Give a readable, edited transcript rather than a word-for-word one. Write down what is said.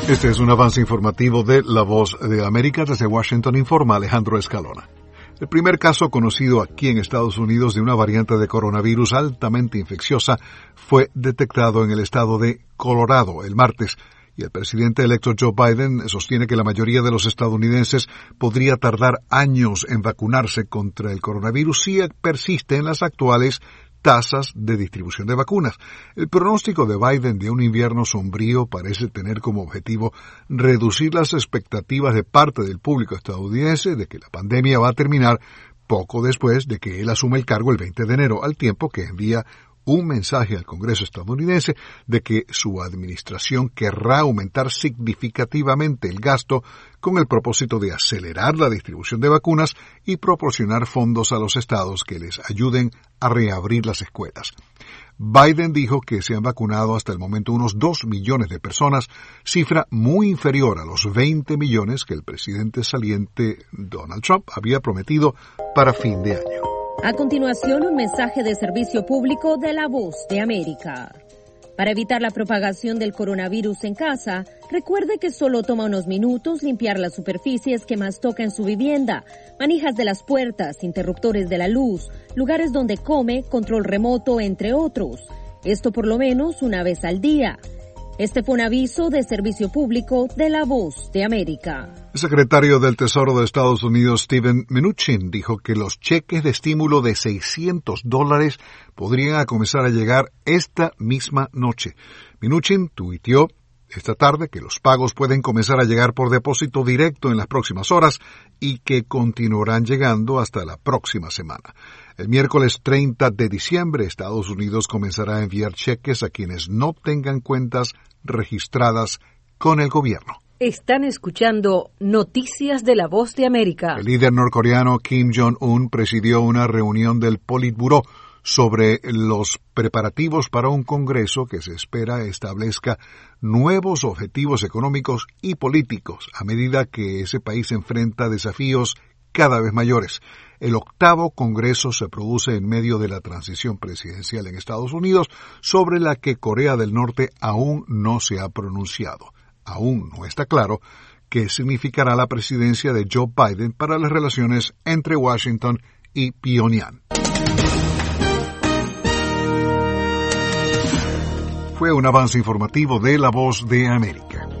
Este es un avance informativo de La Voz de América. Desde Washington informa Alejandro Escalona. El primer caso conocido aquí en Estados Unidos de una variante de coronavirus altamente infecciosa fue detectado en el estado de Colorado el martes, y el presidente electo Joe Biden sostiene que la mayoría de los estadounidenses podría tardar años en vacunarse contra el coronavirus si persiste en las actuales tasas de distribución de vacunas. El pronóstico de Biden de un invierno sombrío parece tener como objetivo reducir las expectativas de parte del público estadounidense de que la pandemia va a terminar poco después de que él asume el cargo el 20 de enero, al tiempo que envía un mensaje al Congreso estadounidense de que su administración querrá aumentar significativamente el gasto con el propósito de acelerar la distribución de vacunas y proporcionar fondos a los estados que les ayuden a reabrir las escuelas. Biden dijo que se han vacunado hasta el momento unos 2 millones de personas, cifra muy inferior a los 20 millones que el presidente saliente Donald Trump había prometido para fin de año. A continuación, un mensaje de servicio público de La Voz de América. Para evitar la propagación del coronavirus en casa, recuerde que solo toma unos minutos limpiar las superficies que más toca en su vivienda, manijas de las puertas, interruptores de la luz, lugares donde come, control remoto, entre otros. Esto por lo menos una vez al día. Este fue un aviso de servicio público de La Voz de América. El secretario del Tesoro de Estados Unidos, Steven Mnuchin, dijo que los cheques de estímulo de $600 podrían comenzar a llegar esta misma noche. Mnuchin tuiteó esta tarde que los pagos pueden comenzar a llegar por depósito directo en las próximas horas y que continuarán llegando hasta la próxima semana. El miércoles 30 de diciembre, Estados Unidos comenzará a enviar cheques a quienes no tengan cuentas registradas con el gobierno. Están escuchando Noticias de La Voz de América. El líder norcoreano Kim Jong-un presidió una reunión del Politburó sobre los preparativos para un Congreso que se espera establezca nuevos objetivos económicos y políticos a medida que ese país enfrenta desafíos cada vez mayores. El 8º Congreso se produce en medio de la transición presidencial en Estados Unidos, sobre la que Corea del Norte aún no se ha pronunciado. Aún no está claro qué significará la presidencia de Joe Biden para las relaciones entre Washington y Pyongyang. Fue un avance informativo de La Voz de América.